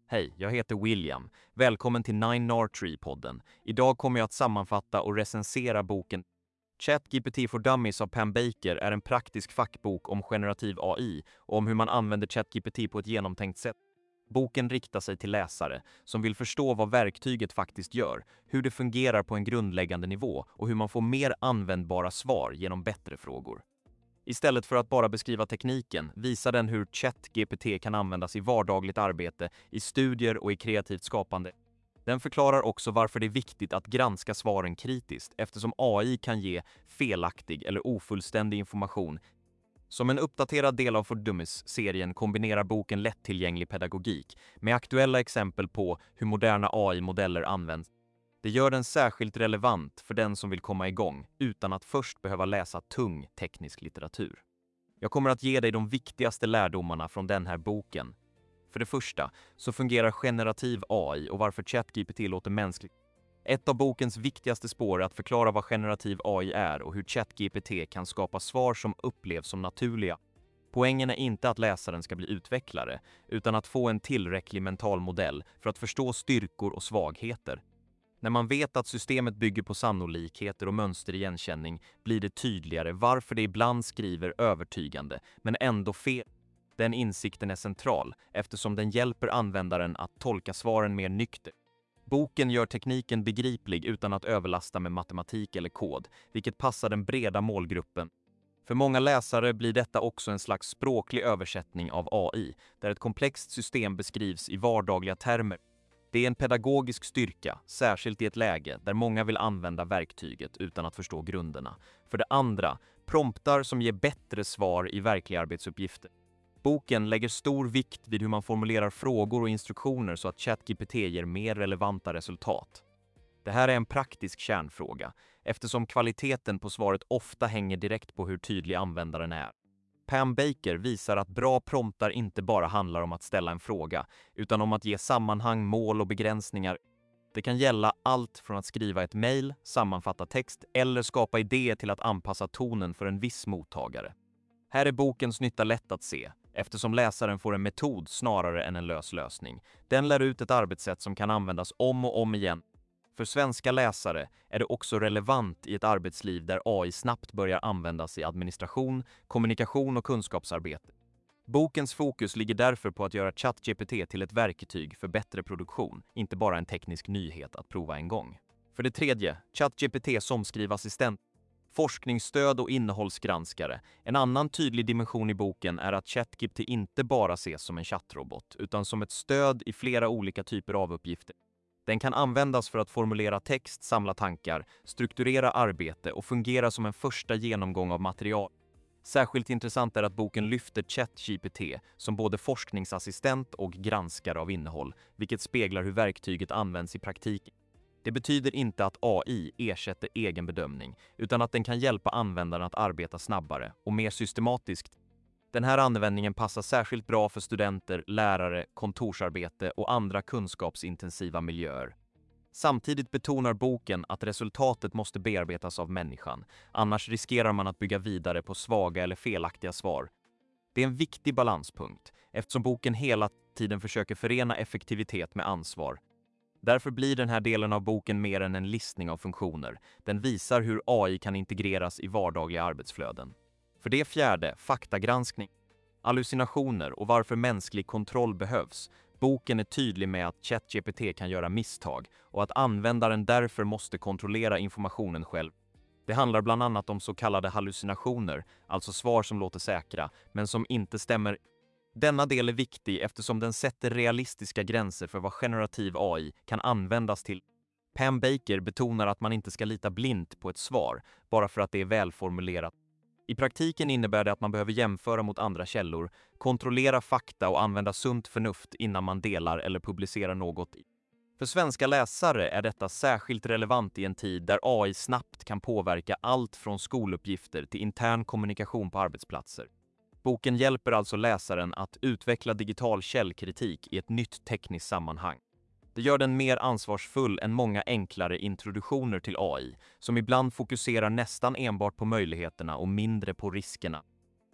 Hej, jag heter William. Välkommen till 9R3-podden. Idag kommer jag att sammanfatta och recensera boken ChatGPT for Dummies av Pam Baker är en praktisk fackbok om generativ AI och om hur man använder ChatGPT på ett genomtänkt sätt. Boken riktar sig till läsare som vill förstå vad verktyget faktiskt gör, hur det fungerar på en grundläggande nivå och hur man får mer användbara svar genom bättre frågor. Istället för att bara beskriva tekniken visar den hur ChatGPT kan användas i vardagligt arbete, i studier och i kreativt skapande. Den förklarar också varför det är viktigt att granska svaren kritiskt eftersom AI kan ge felaktig eller ofullständig information. Som en uppdaterad del av For Dummies-serien kombinerar boken lättillgänglig pedagogik med aktuella exempel på hur moderna AI-modeller används. Det gör den särskilt relevant för den som vill komma igång utan att först behöva läsa tung teknisk litteratur. Jag kommer att ge dig de viktigaste lärdomarna från den här boken. För det första så fungerar generativ AI och varför ChatGPT låter mänskligt. Ett av bokens viktigaste spår är att förklara vad generativ AI är och hur ChatGPT kan skapa svar som upplevs som naturliga. Poängen är inte att läsaren ska bli utvecklare, utan att få en tillräcklig mental modell för att förstå styrkor och svagheter. När man vet att systemet bygger på sannolikheter och mönsterigenkänning blir det tydligare varför det ibland skriver övertygande, men ändå fel. Den insikten är central eftersom den hjälper användaren att tolka svaren mer nyktert. Boken gör tekniken begriplig utan att överlasta med matematik eller kod, vilket passar den breda målgruppen. För många läsare blir detta också en slags språklig översättning av AI, där ett komplext system beskrivs i vardagliga termer. Det är en pedagogisk styrka, särskilt i ett läge där många vill använda verktyget utan att förstå grunderna. För det andra, promptar som ger bättre svar i verkliga arbetsuppgifter. Boken lägger stor vikt vid hur man formulerar frågor och instruktioner så att ChatGPT ger mer relevanta resultat. Det här är en praktisk kärnfråga, eftersom kvaliteten på svaret ofta hänger direkt på hur tydlig användaren är. Pam Baker visar att bra promptar inte bara handlar om att ställa en fråga, utan om att ge sammanhang, mål och begränsningar. Det kan gälla allt från att skriva ett mejl, sammanfatta text eller skapa idéer till att anpassa tonen för en viss mottagare. Här är bokens nytta lätt att se, eftersom läsaren får en metod snarare än en lös lösning. Den lär ut ett arbetssätt som kan användas om och om igen. För svenska läsare är det också relevant i ett arbetsliv där AI snabbt börjar användas i administration, kommunikation och kunskapsarbete. Bokens fokus ligger därför på att göra ChatGPT till ett verktyg för bättre produktion, inte bara en teknisk nyhet att prova en gång. För det tredje, ChatGPT som skrivassistent. Forskningsstöd och innehållsgranskare. En annan tydlig dimension i boken är att ChatGPT inte bara ses som en chattrobot, utan som ett stöd i flera olika typer av uppgifter. Den kan användas för att formulera text, samla tankar, strukturera arbete och fungera som en första genomgång av material. Särskilt intressant är att boken lyfter ChatGPT som både forskningsassistent och granskare av innehåll, vilket speglar hur verktyget används i praktiken. Det betyder inte att AI ersätter egen bedömning, utan att den kan hjälpa användaren att arbeta snabbare och mer systematiskt. Den här användningen passar särskilt bra för studenter, lärare, kontorsarbete och andra kunskapsintensiva miljöer. Samtidigt betonar boken att resultatet måste bearbetas av människan, annars riskerar man att bygga vidare på svaga eller felaktiga svar. Det är en viktig balanspunkt, eftersom boken hela tiden försöker förena effektivitet med ansvar. Därför blir den här delen av boken mer än en listning av funktioner. Den visar hur AI kan integreras i vardagliga arbetsflöden. För det fjärde, faktagranskning. Hallucinationer och varför mänsklig kontroll behövs. Boken är tydlig med att ChatGPT kan göra misstag och att användaren därför måste kontrollera informationen själv. Det handlar bland annat om så kallade hallucinationer, alltså svar som låter säkra, men som inte stämmer. Denna del är viktig eftersom den sätter realistiska gränser för vad generativ AI kan användas till. Pam Baker betonar att man inte ska lita blint på ett svar, bara för att det är välformulerat. I praktiken innebär det att man behöver jämföra mot andra källor, kontrollera fakta och använda sunt förnuft innan man delar eller publicerar något. För svenska läsare är detta särskilt relevant i en tid där AI snabbt kan påverka allt från skoluppgifter till intern kommunikation på arbetsplatser. Boken hjälper alltså läsaren att utveckla digital källkritik i ett nytt tekniskt sammanhang. Det gör den mer ansvarsfull än många enklare introduktioner till AI, som ibland fokuserar nästan enbart på möjligheterna och mindre på riskerna.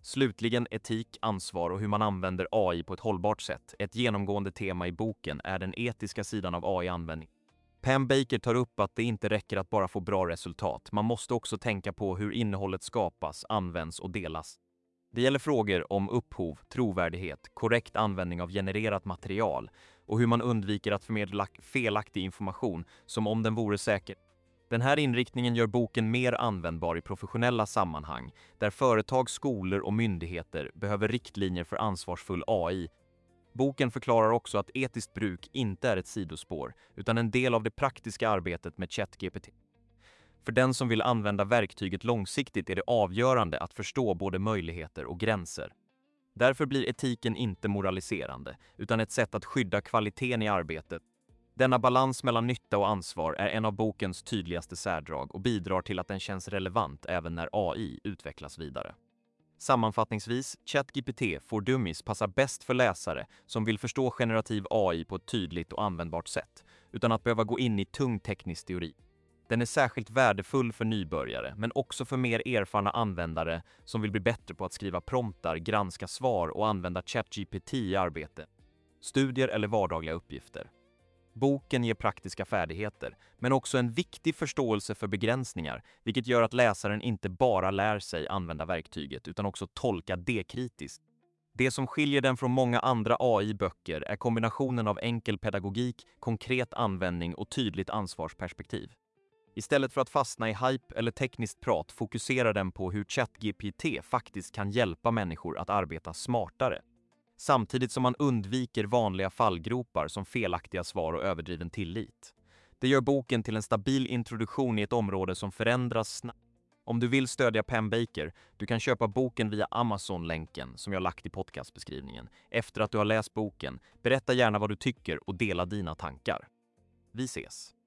Slutligen etik, ansvar och hur man använder AI på ett hållbart sätt. Ett genomgående tema i boken är den etiska sidan av AI-användning. Pam Baker tar upp att det inte räcker att bara få bra resultat. Man måste också tänka på hur innehållet skapas, används och delas. Det gäller frågor om upphov, trovärdighet, korrekt användning av genererat material och hur man undviker att förmedla felaktig information som om den vore säker. Den här inriktningen gör boken mer användbar i professionella sammanhang där företag, skolor och myndigheter behöver riktlinjer för ansvarsfull AI. Boken förklarar också att etiskt bruk inte är ett sidospår utan en del av det praktiska arbetet med ChatGPT. För den som vill använda verktyget långsiktigt är det avgörande att förstå både möjligheter och gränser. Därför blir etiken inte moraliserande utan ett sätt att skydda kvaliteten i arbetet. Denna balans mellan nytta och ansvar är en av bokens tydligaste särdrag och bidrar till att den känns relevant även när AI utvecklas vidare. Sammanfattningsvis, ChatGPT for Dummies passar bäst för läsare som vill förstå generativ AI på ett tydligt och användbart sätt, utan att behöva gå in i tung teknisk teori. Den är särskilt värdefull för nybörjare, men också för mer erfarna användare som vill bli bättre på att skriva promptar, granska svar och använda ChatGPT i arbete, studier eller vardagliga uppgifter. Boken ger praktiska färdigheter, men också en viktig förståelse för begränsningar, vilket gör att läsaren inte bara lär sig använda verktyget utan också tolka det kritiskt. Det som skiljer den från många andra AI-böcker är kombinationen av enkel pedagogik, konkret användning och tydligt ansvarsperspektiv. Istället för att fastna i hype eller tekniskt prat fokuserar den på hur ChatGPT faktiskt kan hjälpa människor att arbeta smartare. Samtidigt som man undviker vanliga fallgropar som felaktiga svar och överdriven tillit. Det gör boken till en stabil introduktion i ett område som förändras snabbt. Om du vill stödja Pam Baker, du kan köpa boken via Amazon-länken som jag lagt i podcastbeskrivningen. Efter att du har läst boken, berätta gärna vad du tycker och dela dina tankar. Vi ses!